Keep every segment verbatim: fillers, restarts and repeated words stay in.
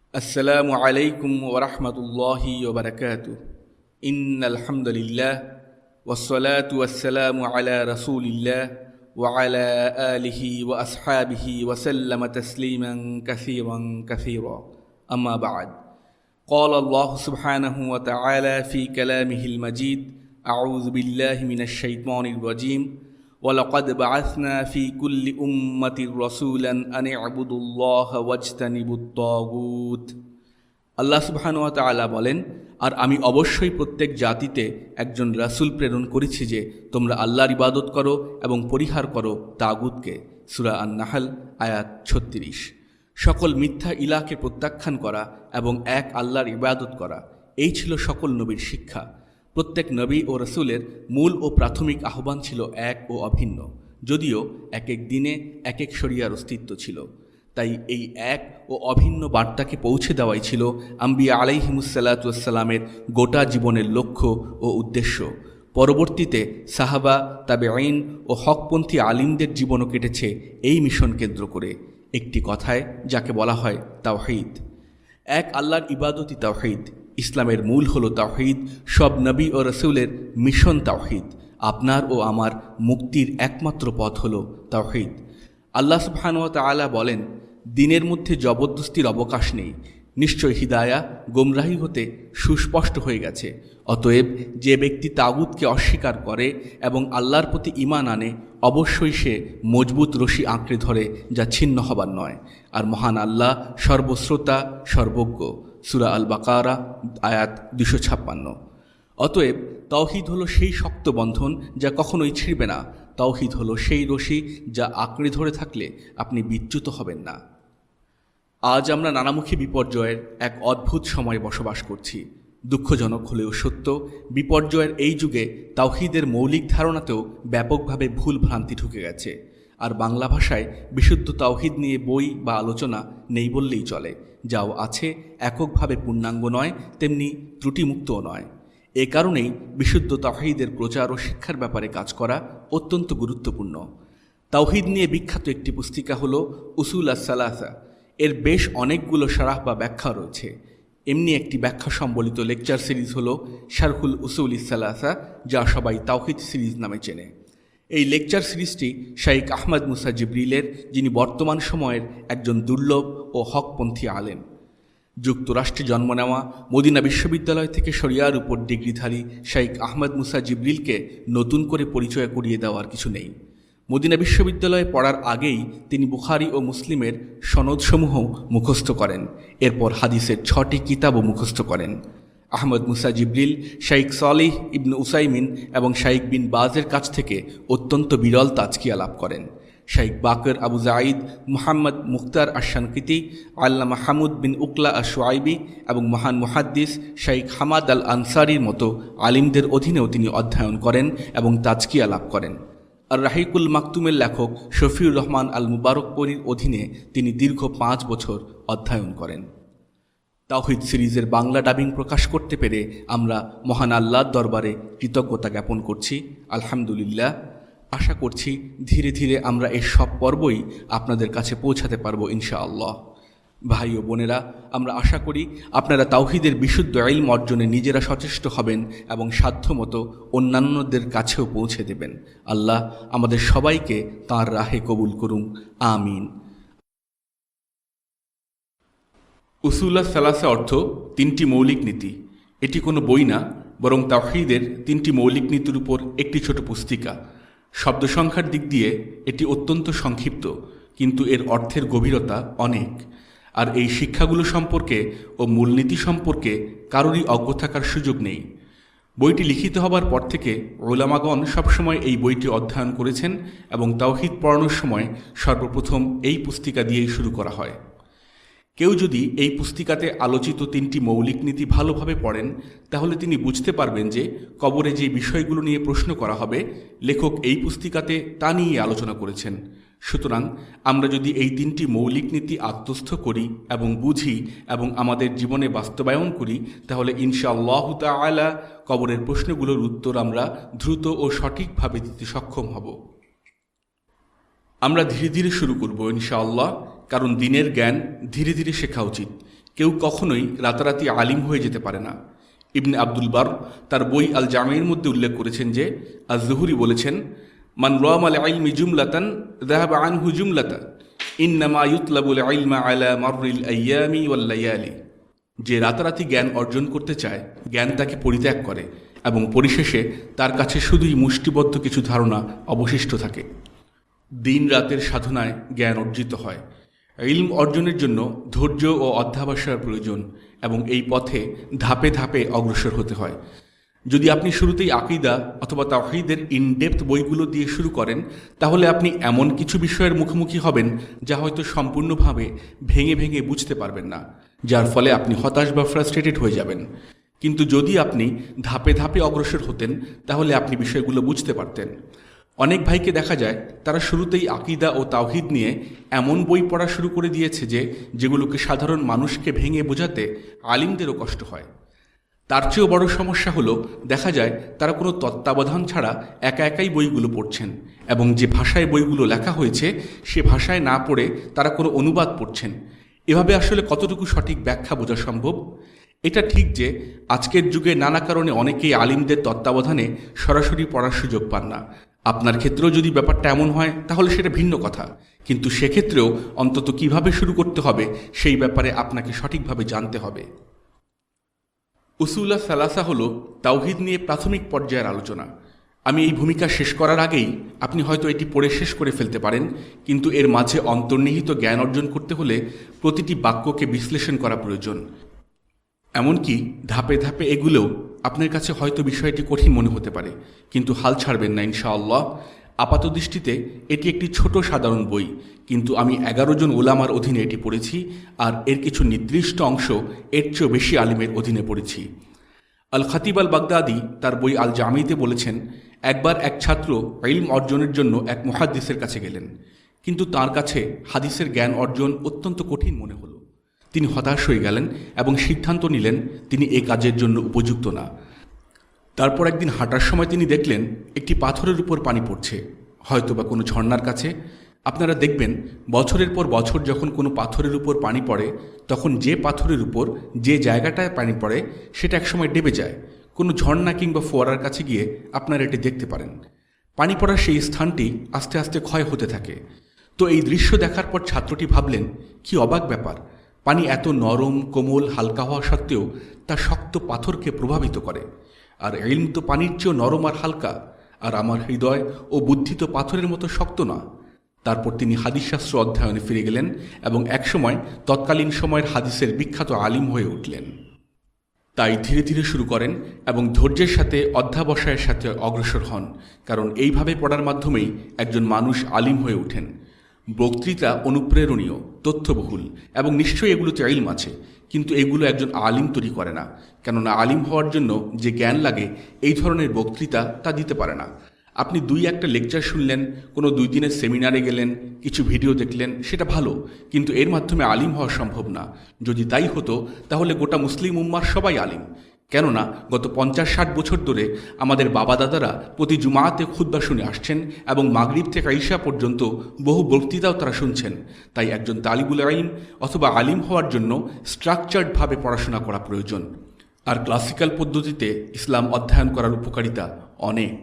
السلام عليكم ورحمة الله وبركاته. إن الحمد لله والصلاة والسلام على رسول الله وعلى آله وأصحابه وسلم تسليما كثيرا كثيرا. أما بعد، قال الله سبحانه وتعالى في كلامه المجيد: أعوذ بالله من الشيطان الرجيم. وَلَقَدْ بَعَثْنَا فِي كُلِّ أُمَّةٍ رَسُولًا أَنِ اعْبُدُوا اللَّهَ وَاجْتَنِبُوا الطَّاغُوتَ। আল্লাহ সুবহানাহু ওয়া তাআলা বলেন, আর আমি অবশ্যই প্রত্যেক জাতিতে একজন রাসূল প্রেরণ করেছি যে তোমরা আল্লাহর ইবাদত করো এবং পরিহার করো তাগুতকে। সূরা আন-নাহল আয়াত ছত্রিশ। সকল মিথ্যা ইলাহকে প্রত্যাখ্যান করা এবং এক আল্লাহর ইবাদত করা, এই ছিল সকল নবীর শিক্ষা। প্রত্যেক নবী ও রসুলের মূল ও প্রাথমিক আহ্বান ছিল এক ও অভিন্ন, যদিও এক এক দিনে এক এক শরিয়ার অস্তিত্ব ছিল। তাই এই এক ও অভিন্ন বার্তাকে পৌঁছে দেওয়াই ছিল আম্বিয়া আলাইহিমুসসালাতু ওয়াসসালামের গোটা জীবনের লক্ষ্য ও উদ্দেশ্য। পরবর্তীতে সাহাবা, তাবেঈন ও হকপন্থী আলিমদের জীবনও কেটেছে এই মিশন কেন্দ্র করে, একটি কথায় যাকে বলা হয় তাওহীদ। এক আল্লাহর ইবাদতই তাওহীদ। ইসলামের মূল হলো তাওহীদ। সব নবী ও রসুলের মিশন তাওহীদ। আপনার ও আমার মুক্তির একমাত্র পথ হলো তাওহীদ। আল্লাহ সুবহানাহু ওয়া তাআলা বলেন, দিনের মধ্যে জবরদস্তির অবকাশ নেই। নিশ্চয় হিদায়া গোমরাহী হতে সুস্পষ্ট হয়ে গেছে। অতএব যে ব্যক্তি তাগুতকে অস্বীকার করে এবং আল্লাহর প্রতি ঈমান আনে, অবশ্যই সে মজবুত রশি আঁকড়ে ধরে, যা ছিন্ন হবার নয়। আর মহান আল্লাহ সর্বশ্রোতা, সর্বজ্ঞ। সূরা আল বাকারা আয়াত দুশো ছাপ্পান্ন। অতএব তাওহীদ হলো সেই শক্ত বন্ধন যা কখনোই ছিঁড়বে না। তাওহীদ হলো সেই রশি যা আঁকড়ে ধরে থাকলে আপনি বিচ্যুত হবেন না। আজ আমরা নানামুখী বিপর্যয়ের এক অদ্ভুত সময়ে বসবাস করছি। দুঃখজনক হলেও সত্য, বিপর্যয়ের এই যুগে তাওহীদের মৌলিক ধারণাতেও ব্যাপকভাবে ভুল ভ্রান্তি ঢুকে গেছে। আর বাংলা ভাষায় বিশুদ্ধ তাওহীদ নিয়ে বই বা আলোচনা নেই বললেই চলে। যাও আছে, এককভাবে পূর্ণাঙ্গ নয়, তেমনি ত্রুটিমুক্তও নয়। এ কারণেই বিশুদ্ধ তাওহীদের প্রচার ও শিক্ষার ব্যাপারে কাজ করা অত্যন্ত গুরুত্বপূর্ণ। তাওহীদ নিয়ে বিখ্যাত একটি পুস্তিকা হলো উসুল আস-সালাসা। এর বেশ অনেকগুলো শারাহ বা ব্যাখ্যা রয়েছে। এমনি একটি ব্যাখ্যা সম্বলিত লেকচার সিরিজ হলো শারহুল উসুল ইস-সালাসা, যা সবাই তাওহীদ সিরিজ নামে চেনে। এই লেকচার সিরিজটি শাইখ আহমদ মুসা জিবরিলের, যিনি বর্তমান সময়ের একজন দুর্লভ ও হকপন্থী আলেম। যুক্তরাষ্ট্রে জন্ম নেওয়া, মদিনা বিশ্ববিদ্যালয় থেকে শরিয়ার উপর ডিগ্রিধারী শাইখ আহমদ মুসা জিবরিলকে নতুন করে পরিচয় করিয়ে দেওয়ার কিছু নেই। মদিনা বিশ্ববিদ্যালয়ে পড়ার আগেই তিনি বুখারী ও মুসলিমের সনদসমূহ মুখস্থ করেন। এরপর হাদিসের ছটি কিতাবও মুখস্থ করেন। আহমদ মুসা জিবরিল শাইখ সালিহ ইবনে উসাইমিন এবং শাইখ বিন বাজের কাছ থেকে অত্যন্ত বিরল তাজকিয়া লাভ করেন। শাইখ বাকর আবু জাইদ, মুহাম্মদ মুখতার আশ-শানকিতি, আল্লামা হামুদ বিন উকলা আশ-শুআইবি এবং মহান মুহাদ্দিস শাইখ হামাদ আল আনসারির মতো আলিমদের অধীনেও তিনি অধ্যয়ন করেন এবং তাজকিয়া লাভ করেন। আর রাহিকুল মাকতুমের লেখক শফিউর রহমান আল মুবারকপুরীর অধীনে তিনি দীর্ঘ পাঁচ বছর অধ্যয়ন করেন। তাওহীদ সিরিজের বাংলা ডাবিং প্রকাশ করতে পেরে আমরা মহান আল্লাহর দরবারে কৃতজ্ঞতা জ্ঞাপন করছি। আলহামদুলিল্লাহ। আশা করছি ধীরে ধীরে আমরা এই সব পর্বই আপনাদের কাছে পৌঁছাতে পারবো ইনশাআল্লাহ। ভাই ও বোনেরা, আমরা আশা করি আপনারা তাওহীদের বিশুদ্ধ ইলম অর্জনে নিজেরা সচেষ্ট হবেন এবং সাধ্যমতো অন্যান্যদের কাছেও পৌঁছে দেবেন। আল্লাহ আমাদের সবাইকে তাঁর রাহে কবুল করুন, আমিন। উসুল আস-সালাসা অর্থ তিনটি মৌলিক নীতি। এটি কোনো বই না, বরং তাওহীদের তিনটি মৌলিক নীতির উপর একটি ছোট পুস্তিকা। শব্দ সংখ্যার দিক দিয়ে এটি অত্যন্ত সংক্ষিপ্ত, কিন্তু এর অর্থের গভীরতা অনেক। আর এই শিক্ষাগুলো সম্পর্কে ও মূলনীতি সম্পর্কে কারোরই অজ্ঞ থাকার সুযোগ নেই। বইটি লিখিত হবার পর থেকে উলামাগণ সবসময় এই বইটি অধ্যয়ন করেছেন এবং তাওহীদ পড়ানোর সময় সর্বপ্রথম এই পুস্তিকা দিয়েই শুরু করা হয়। কেউ যদি এই পুস্তিকাতে আলোচিত তিনটি মৌলিক নীতি ভালোভাবে পড়েন, তাহলে তিনি বুঝতে পারবেন যে কবরে যে বিষয়গুলো নিয়ে প্রশ্ন করা হবে, লেখক এই পুস্তিকাতে তা নিয়ে আলোচনা করেছেন। সুতরাং আমরা যদি এই তিনটি মৌলিক নীতি আত্মস্থ করি এবং বুঝি এবং আমাদের জীবনে বাস্তবায়ন করি, তাহলে ইনশাআল্লাহু তাআলা কবরের প্রশ্নগুলোর উত্তর আমরা দ্রুত ও সঠিকভাবে দিতে সক্ষম হব। আমরা ধীরে ধীরে শুরু করব ইনশাআল্লাহ, কারণ দিনের জ্ঞান ধীরে ধীরে শেখা উচিত। কেউ কখনোই রাতারাতি আলিম হয়ে যেতে পারে না। ইবনে আব্দুল বার তার বই আল জামির মধ্যে উল্লেখ করেছেন যে আজ-জুহরি বলেছেন, মান রামাল ইলমি জুমলাতান যাহাবা আনহু জুমলাতান ইন্নামা ইউতলাবুল ইলমা আলা মাররিল আইয়ামি ওয়াল লায়ালি। যে রাতারাতি জ্ঞান অর্জন করতে চায়, জ্ঞান তাকে পরিত্যাগ করে এবং পরিশেষে তার কাছে শুধুই মুষ্টিবদ্ধ কিছু ধারণা অবশিষ্ট থাকে। দিন রাতের সাধনায় জ্ঞান অর্জিত হয়। ইলম অর্জনের জন্য ধৈর্য ও অধ্যবসায়ের প্রয়োজন এবং এই পথে ধাপে ধাপে অগ্রসর হতে হয়। যদি আপনি শুরুতেই আকীদা অথবা তাওহীদের ইনডেপথ বইগুলো দিয়ে শুরু করেন, তাহলে আপনি এমন কিছু বিষয়ের মুখোমুখি হবেন যা হয়তো সম্পূর্ণভাবে ভেঙে ভেঙে বুঝতে পারবেন না, যার ফলে আপনি হতাশ বা ফ্রাস্ট্রেটেড হয়ে যাবেন। কিন্তু যদি আপনি ধাপে ধাপে অগ্রসর হতেন, তাহলে আপনি বিষয়গুলো বুঝতে পারতেন। অনেক ভাইকে দেখা যায় তারা শুরুতেই আকীদা ও তাওহীদ নিয়ে এমন বই পড়া শুরু করে দিয়েছে যে যেগুলোকে সাধারণ মানুষকে ভেঙে বোঝাতে আলিমদেরও কষ্ট হয়। তার চেয়েও বড় সমস্যা হলো, দেখা যায় তারা কোনো তত্ত্বাবধান ছাড়া একা একাই বইগুলো পড়ছেন এবং যে ভাষায় বইগুলো লেখা হয়েছে সে ভাষায় না পড়ে তারা কোনো অনুবাদ পড়ছেন। এভাবে আসলে কতটুকু সঠিক ব্যাখ্যা বোঝা সম্ভব? এটা ঠিক যে আজকের যুগে নানা কারণে অনেকেই আলিমদের তত্ত্বাবধানে সরাসরি পড়ার সুযোগ পান না। আপনার ক্ষেত্রেও যদি ব্যাপারটা এমন হয় তাহলে সেটা ভিন্ন কথা, কিন্তু সেক্ষেত্রেও অন্তত কিভাবে শুরু করতে হবে সেই ব্যাপারে আপনাকে সঠিকভাবে জানতে হবে। উসুলা সালাসা হলো তাওহীদ নিয়ে প্রাথমিক পর্যায়ের আলোচনা। আমি এই ভূমিকা শেষ করার আগেই আপনি হয়তো এটি পড়ে শেষ করে ফেলতে পারেন, কিন্তু এর মাঝে অন্তর্নিহিত জ্ঞান অর্জন করতে হলে প্রতিটি বাক্যকে বিশ্লেষণ করা প্রয়োজন। এমনকি ধাপে ধাপে এগুলোও আপনার কাছে হয়তো বিষয়টি কঠিন মনে হতে পারে, কিন্তু হাল ছাড়বেন না ইনশাআল্লাহ। আপাত দৃষ্টিতে এটি একটি ছোট সাধারণ বই, কিন্তু আমি এগারো জন ওলামার অধীনে এটি পড়েছি, আর এর কিছু নির্দিষ্ট অংশ এর চেয়েও বেশি আলিমের অধীনে পড়েছি। আল খাতিব আল বাগদাদি তার বই আল জামিতে বলেছেন, একবার এক ছাত্র ইলম অর্জনের জন্য এক মুহাদ্দিসের কাছে গেলেন, কিন্তু তার কাছে হাদিসের জ্ঞান অর্জন অত্যন্ত কঠিন মনে হলো। তিনি হতাশ হয়ে গেলেন এবং সিদ্ধান্ত নিলেন তিনি এই কাজের জন্য উপযুক্ত না। তারপর একদিন হাঁটার সময় তিনি দেখলেন একটি পাথরের উপর পানি পড়ছে, হয়তো বা কোনো ঝর্ণার কাছে। আপনারা দেখবেন বছরের পর বছর যখন কোনো পাথরের উপর পানি পড়ে, তখন যে পাথরের উপর যে জায়গাটায় পানি পড়ে সেটা একসময় ডেবে যায়। কোনো ঝর্ণা কিংবা ফোয়ারার কাছে গিয়ে আপনারা এটি দেখতে পারেন। পানি পড়ার সেই স্থানটি আস্তে আস্তে ক্ষয় হতে থাকে। তো এই দৃশ্য দেখার পর ছাত্রটি ভাবলেন, কি অবাক ব্যাপার, পানি এত নরম কোমল হালকা হওয়া সত্ত্বেও তা শক্ত পাথরকে প্রভাবিত করে। আর ইলম তো পানির চেয়েও নরম আর হালকা, আর আমার হৃদয় ও বুদ্ধি তো পাথরের মতো শক্ত না। তারপর তিনি হাদিসশাস্ত্র অধ্যয়নে ফিরে গেলেন এবং একসময় তৎকালীন সময়ের হাদিসের বিখ্যাত আলিম হয়ে উঠলেন। তাই ধীরে ধীরে শুরু করেন এবং ধৈর্যের সাথে অধ্যাবসায়ের সাথে অগ্রসর হন, কারণ এইভাবে পড়ার মাধ্যমেই একজন মানুষ আলিম হয়ে ওঠেন। বক্তৃতা অনুপ্রেরণীয়, তথ্যবহুল এবং নিশ্চয়ই এগুলোতে ইলম আছে, কিন্তু এগুলো একজন আলিম তৈরি করে না, কেননা আলিম হওয়ার জন্য যে জ্ঞান লাগে এই ধরনের বক্তৃতা তা দিতে পারে না। আপনি দুই একটা লেকচার শুনলেন, কোনো দুই দিনের সেমিনারে গেলেন, কিছু ভিডিও দেখলেন, সেটা ভালো, কিন্তু এর মাধ্যমে আলিম হওয়া সম্ভব না। যদি তাই হতো তাহলে গোটা মুসলিম উম্মার সবাই আলিম, কেননা গত পঞ্চাশ ষাট বছর ধরে আমাদের বাবা দাদারা প্রতি জুমাতে খুতবা শুনে আসছেন এবং মাগরিব থেকে ঈশা পর্যন্ত বহু বক্তৃতাও তারা শুনছেন। তাই একজন তালিবুল ইলম অথবা আলিম হওয়ার জন্য স্ট্রাকচার্ডভাবে পড়াশোনা করা প্রয়োজন। আর ক্লাসিক্যাল পদ্ধতিতে ইসলাম অধ্যয়ন করার উপকারিতা অনেক।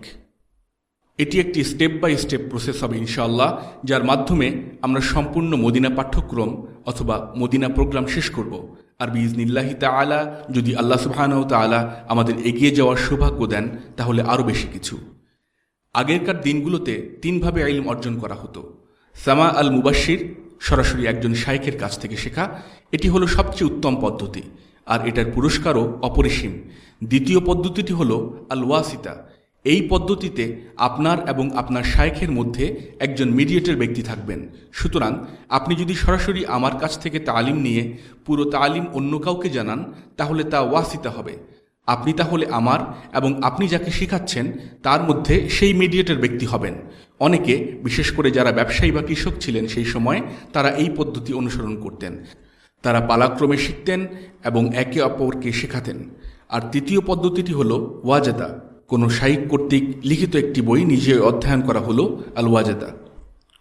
এটি একটি স্টেপ বাই স্টেপ প্রসেস হবে ইনশাআল্লাহ, যার মাধ্যমে আমরা সম্পূর্ণ মদিনা পাঠ্যক্রম অথবা মদিনা প্রোগ্রাম শেষ করব। আর বিইজনিল্লাহি তাআলা যদি আল্লাহ সুবহানাহু ওয়া তাআলা আমাদের এগিয়ে যাওয়ার সৌভাগ্য দেন তাহলে আরও বেশি কিছু। আগেরকার দিনগুলোতে তিনভাবে ইলম অর্জন করা হতো। সামা আল মুবাশশির, সরাসরি একজন শাইখের কাছ থেকে শেখা, এটি হলো সবচেয়ে উত্তম পদ্ধতি, আর এটার পুরস্কারও অপরিসীম। দ্বিতীয় পদ্ধতিটি হলো আল ওয়াসিতা। এই পদ্ধতিতে আপনার এবং আপনার শাইখের মধ্যে একজন মিডিয়েটর ব্যক্তি থাকবেন। সুতরাং আপনি যদি সরাসরি আমার কাছ থেকে তালিম নিয়ে পুরো তালিম অন্য কাউকে জানান তাহলে তা ওয়াসিতা হবে। আপনি তাহলে আমার এবং আপনি যাকে শেখাচ্ছেন তার মধ্যে সেই মিডিয়েটর ব্যক্তি হবেন। অনেকে, বিশেষ করে যারা ব্যবসায়ী বা কৃষক ছিলেন সেই সময়, তারা এই পদ্ধতি অনুসরণ করতেন। তারা পালাক্রমে শিখতেন এবং একে অপরকে শেখাতেন। আর তৃতীয় পদ্ধতিটি হলো ওয়াজাদা। কোনো শাইখ কর্তৃক লিখিত একটি বই নিজে অধ্যয়ন করা হলো আল ওয়াজাদা।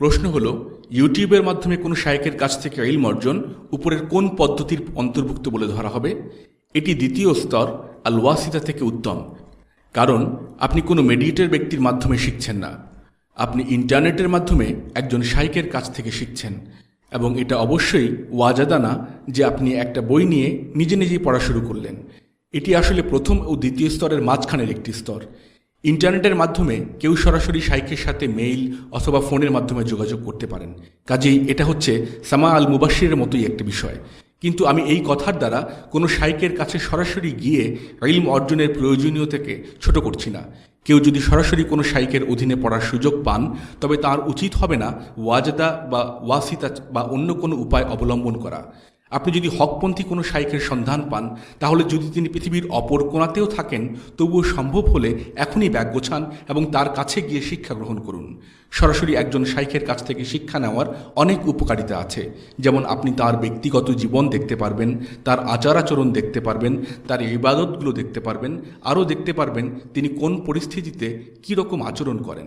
প্রশ্ন হলো, ইউটিউবের মাধ্যমে কোনো শায়েখের কাছ থেকে ইলম অর্জন উপরের কোন পদ্ধতির অন্তর্ভুক্ত বলে ধরা হবে? এটি দ্বিতীয় স্তর আল ওয়াসিতা থেকে উত্তম, কারণ আপনি কোনো মেডিয়েটর ব্যক্তির মাধ্যমে শিখছেন না, আপনি ইন্টারনেটের মাধ্যমে একজন শায়েখের কাছ থেকে শিখছেন। এবং এটা অবশ্যই ওয়াজাদা না যে আপনি একটা বই নিয়ে নিজে নিজেই পড়া শুরু করলেন। এটি আসলে প্রথম ও দ্বিতীয় স্তরের মাঝখানের একটি স্তর। ইন্টারনেটের মাধ্যমে কেউ সরাসরি শাইখের সাথে মেইল অথবা ফোনের মাধ্যমে যোগাযোগ করতে পারেন, কাজেই এটা হচ্ছে সামা আল মুবাশশিরের মতোই একটি বিষয়। কিন্তু আমি এই কথার দ্বারা কোনো শাইখের কাছে সরাসরি গিয়ে ইলম অর্জনের প্রয়োজনীয়তাকে ছোট করছি না। কেউ যদি সরাসরি কোনো শাইখের অধীনে পড়ার সুযোগ পান, তবে তার উচিত হবে না ওয়াজদা বা ওয়াসিতা বা অন্য কোনো উপায় অবলম্বন করা। আপনি যদি হকপন্থী কোনো শাইখের সন্ধান পান, তাহলে যদি তিনি পৃথিবীর অপর কোণাতেও থাকেন, তবুও সম্ভব হলে এখনই ব্যাগ গোছান এবং তার কাছে গিয়ে শিক্ষা গ্রহণ করুন। সরাসরি একজন শাইখের কাছ থেকে শিক্ষা নেওয়ার অনেক উপকারিতা আছে, যেমন আপনি তার ব্যক্তিগত জীবন দেখতে পারবেন, তার আচার আচরণ দেখতে পারবেন, তার ইবাদতগুলো দেখতে পারবেন, আরও দেখতে পারবেন তিনি কোন পরিস্থিতিতে কী রকম আচরণ করেন।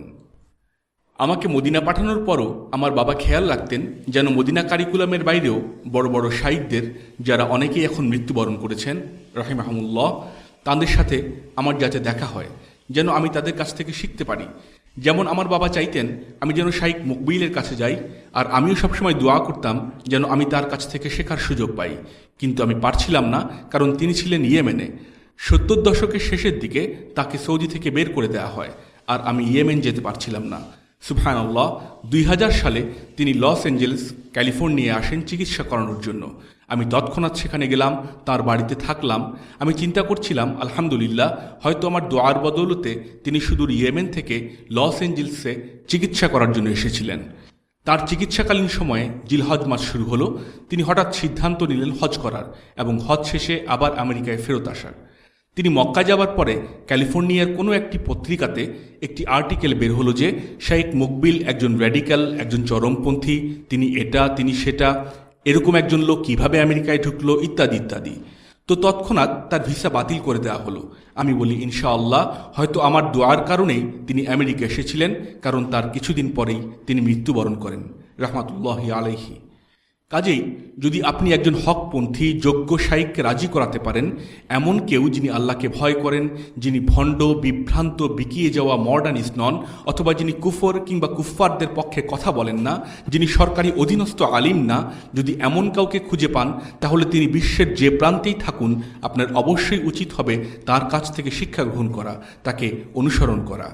আমাকে মদিনা পাঠানোর পরও আমার বাবা খেয়াল রাখতেন যেন মদিনা কারিকুলামের বাইরেও বড় বড় শাইখদের, যারা অনেকেই এখন মৃত্যুবরণ করেছেন রাহিমাহুমুল্লাহ, তাদের সাথে আমার যাতে দেখা হয়, যেন আমি তাদের কাছ থেকে শিখতে পারি। যেমন আমার বাবা চাইতেন আমি যেন শাইখ মুকবিলের কাছে যাই, আর আমিও সবসময় দোয়া করতাম যেন আমি তার কাছ থেকে শেখার সুযোগ পাই, কিন্তু আমি পারছিলাম না, কারণ তিনি ছিলেন ইয়েমেনে। সত্তর দশকের শেষের দিকে তাকে সৌদি থেকে বের করে দেওয়া হয়, আর আমি ইয়েমেন যেতে পারছিলাম না। সুবহানাল্লাহ, দুই হাজার সালে তিনি লস অ্যাঞ্জেলেস ক্যালিফোর্নিয়ায় আসেন চিকিৎসা করানোর জন্য। আমি তৎক্ষণাৎ সেখানে গেলাম, তার বাড়িতে থাকলাম। আমি চিন্তা করছিলাম, আলহামদুলিল্লাহ, হয়তো আমার দোয়ার বদৌলতে তিনি সুদূর ইয়েমেন থেকে লস অ্যাঞ্জেলেসে চিকিৎসা করার জন্য এসেছিলেন। তার চিকিৎসাকালীন সময়ে জিলহজ মাস শুরু হলো। তিনি হঠাৎ সিদ্ধান্ত নিলেন হজ করার এবং হজ শেষে আবার আমেরিকায় ফেরত আসার। তিনি মক্কা যাওয়ার পরে ক্যালিফোর্নিয়ার কোনো একটি পত্রিকাতে একটি আর্টিকেল বের হলো যে শাইখ মুকবিল একজন র্যাডিক্যাল, একজন চরমপন্থী, তিনি এটা তিনি সেটা, এরকম একজন লোক কিভাবে আমেরিকায় ঢুকলো, ইত্যাদি ইত্যাদি। তো তৎক্ষণাৎ তার ভিসা বাতিল করে দেওয়া হলো। আমি বলি, ইনশাআল্লাহ, হয়তো আমার দোয়ার কারণেই তিনি আমেরিকা এসেছিলেন, কারণ তার কিছুদিন পরেই তিনি মৃত্যুবরণ করেন রাহমাতুল্লাহি আলাইহি। কাজেই যদি আপনি একজন হকপন্থী যোগ্য শাইখকে রাজি করাতে পারেন, এমন কেউ যিনি আল্লাহকে ভয় করেন, যিনি ভণ্ড, বিভ্রান্ত, বিকিয়ে যাওয়া মডার্নিস্ট নন, অথবা যিনি কুফর কিংবা কুফফারদের পক্ষে কথা বলেন না, যিনি সরকারি অধীনস্থ আলিম না, যদি এমন কাউকে খুঁজে পান, তাহলে তিনি বিশ্বের যে প্রান্তেই থাকুন, আপনার অবশ্যই উচিত হবে তার কাছ থেকে শিক্ষা গ্রহণ করা, তাকে অনুসরণ করা।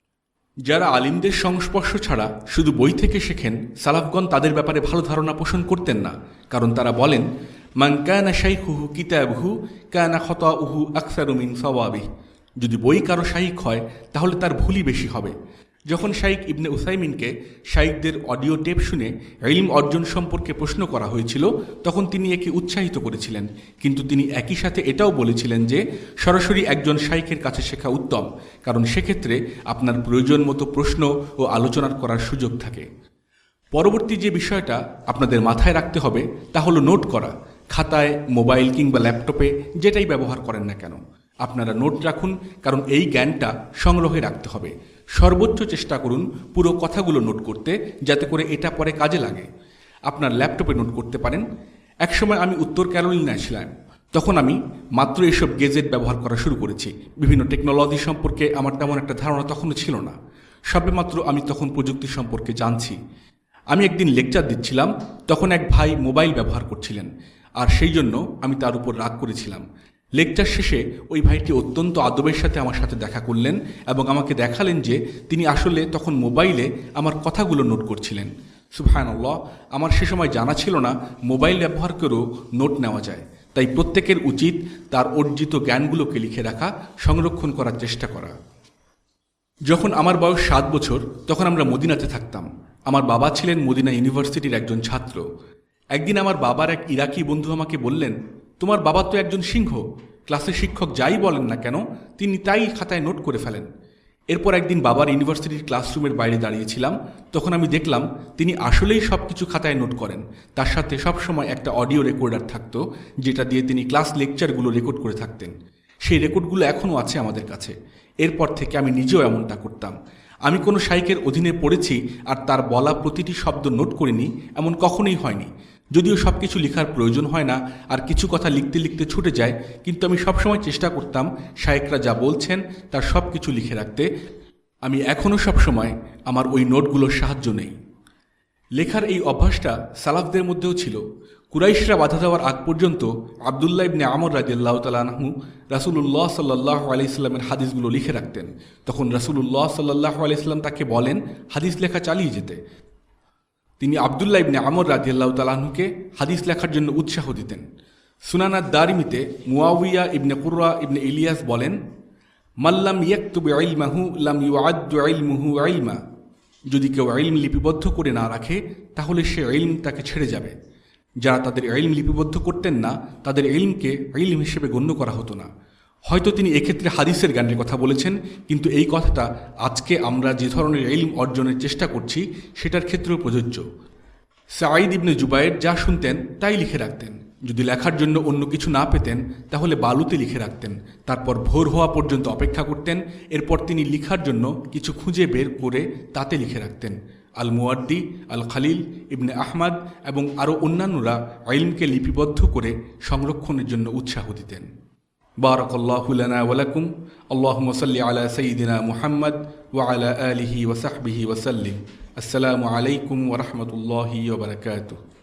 যারা আলিমদের সংস্পর্শ ছাড়া শুধু বই থেকে শেখেন, সালাফগণ তাদের ব্যাপারে ভালো ধারণা পোষণ করতেন না, কারণ তারা বলেন, মান কানা শাইখুহু কিতাবুহু কানা খতাউহু আকসারু মিন সাওয়াবিহি। যদি বই কারো শাইখ হয়, তাহলে তার ভুলই বেশি হবে। যখন শাইখ ইবনে উসাইমিনকে শাইখদের অডিও টেপ শুনে ইলম অর্জন সম্পর্কে প্রশ্ন করা হয়েছিল, তখন তিনি একে উৎসাহিত করেছিলেন, কিন্তু তিনি একই সাথে এটাও বলেছিলেন যে সরাসরি একজন শাইখের কাছে শেখা উত্তম, কারণ সেক্ষেত্রে আপনার প্রয়োজন মতো প্রশ্ন ও আলোচনা করার সুযোগ থাকে। পরবর্তী যে বিষয়টা আপনাদের মাথায় রাখতে হবে তা হলো নোট করা। খাতায়, মোবাইল কিংবা ল্যাপটপে যেটাই ব্যবহার করেন না কেন, আপনারা নোট রাখুন, কারণ এই জ্ঞানটা সংগ্রহে রাখতে হবে। সর্বোচ্চ চেষ্টা করুন পুরো কথাগুলো নোট করতে, যাতে করে এটা পরে কাজে লাগে। আপনার ল্যাপটপে নোট করতে পারেন। একসময় আমি উত্তর ক্যারোলিনায় ছিলাম, তখন আমি মাত্র এসব গেজেট ব্যবহার করা শুরু করেছি। বিভিন্ন টেকনোলজি সম্পর্কে আমার তেমন একটা ধারণা তখনও ছিল না, সবেমাত্র আমি তখন প্রযুক্তি সম্পর্কে জানছি। আমি একদিন লেকচার দিচ্ছিলাম, তখন এক ভাই মোবাইল ব্যবহার করছিলেন, আর সেই জন্য আমি তার উপর রাগ করেছিলাম। লেকচার শেষে ওই ভাইটি অত্যন্ত আদবের সাথে আমার সাথে দেখা করলেন এবং আমাকে দেখালেন যে তিনি আসলে তখন মোবাইলে আমার কথাগুলো নোট করছিলেন। সুবহানাল্লাহ, আমার সে সময় জানা ছিল না মোবাইল ব্যবহার করেও নোট নেওয়া যায়। তাই প্রত্যেকের উচিত তার অর্জিত জ্ঞানগুলোকে লিখে রাখা, সংরক্ষণ করার চেষ্টা করা। যখন আমার বয়স সাত বছর, তখন আমরা মদিনাতে থাকতাম। আমার বাবা ছিলেন মদিনা ইউনিভার্সিটির একজন ছাত্র। একদিন আমার বাবার এক ইরাকি বন্ধু আমাকে বললেন, তোমার বাবা তো একজন সিংহ, ক্লাসের শিক্ষক যাই বলেন না কেন তিনি তাই খাতায় নোট করে ফেলেন। এরপর একদিন বাবার ইউনিভার্সিটির ক্লাসরুমের বাইরে দাঁড়িয়েছিলাম, তখন আমি দেখলাম তিনি আসলেই সব কিছু খাতায় নোট করেন। তার সাথে সবসময় একটা অডিও রেকর্ডার থাকতো, যেটা দিয়ে তিনি ক্লাস লেকচারগুলো রেকর্ড করে থাকতেন। সেই রেকর্ডগুলো এখনও আছে আমাদের কাছে। এরপর থেকে আমি নিজেও এমনটা করতাম। আমি কোনো শাইখের অধীনে পড়েছি আর তার বলা প্রতিটি শব্দ নোট করিনি এমন কখনোই হয়নি। যদিও সব কিছু লেখার প্রয়োজন হয় না আর কিছু কথা লিখতে লিখতে ছুটে যায়, কিন্তু আমি সবসময় চেষ্টা করতাম শাইখরা যা বলছেন তার সব কিছু লিখে রাখতে। আমি এখনও সবসময় আমার ওই নোটগুলোর সাহায্য নেই। লেখার এই অভ্যাসটা সালাফদের মধ্যেও ছিল। কুরাইশরা বাধা দেওয়ার আগ পর্যন্ত আবদুল্লাহ ইবনে আমর রাদিয়াল্লাহু তাআলা আনহু রাসূলুল্লাহ সাল্লাল্লাহু আলাইহি সাল্লামের হাদিসগুলো লিখে রাখতেন। তখন রাসূলুল্লাহ সাল্লাল্লাহু আলাইহি সাল্লাম তাকে বলেন হাদিস লেখা চালিয়ে যেতে। তিনি আবদুল্লাহ ইবনে আমর রাদিয়াল্লাহু তাআলা আনহুকে হাদিস লেখার জন্য উৎসাহ দিতেন। সুনান আদ-দারিমিতে মুয়াউইয়া ইবনে কুররা ইবনে ইলিয়াস বলেন, মাল্লাম ইয়াকতুব ইলমাহু লাম ইউআদ্দু ইলমুহু ইলমা। যদি কেউ ইলম লিপিবদ্ধ করে না রাখে তাহলে সে ইলম তাকে ছেড়ে যাবে। যারা তাদের ইলম লিপিবদ্ধ করতেন না তাদের ইলমকে ইলম হিসেবে গণ্য করা হতো না। হয়তো তিনি এক্ষেত্রে হাদিসের জ্ঞানের কথা বলেছেন, কিন্তু এই কথাটা আজকে আমরা যে ধরনের ইলম অর্জনের চেষ্টা করছি সেটার ক্ষেত্রেও প্রযোজ্য। সাঈদ ইবনে জুবায়ের যা শুনতেন তাই লিখে রাখতেন। যদি লেখার জন্য অন্য কিছু না পেতেন তাহলে বালুতে লিখে রাখতেন। তারপর ভোর হওয়া পর্যন্ত অপেক্ষা করতেন। এরপর তিনি লিখার জন্য কিছু খুঁজে বের করে তাতে লিখে রাখতেন। আল মুয়াদ্দি, আল খালিল ইবনে আহমদ এবং আরও অন্যান্যরা ইলমকে লিপিবদ্ধ করে সংরক্ষণের জন্য উৎসাহ দিতেন। বারাকাল্লাহু লানা ওয়া লাকুম। আল্লাহুম্মা সাল্লি আলা সাইয়্যিদিনা মুহাম্মদ ওয়া আলা আলিহি ওয়া সাহবিহি ওয়া সাল্লিম। আসসালামু আলাইকুম ওয়া রাহমাতুল্লাহি ওয়া বারাকাতুহু।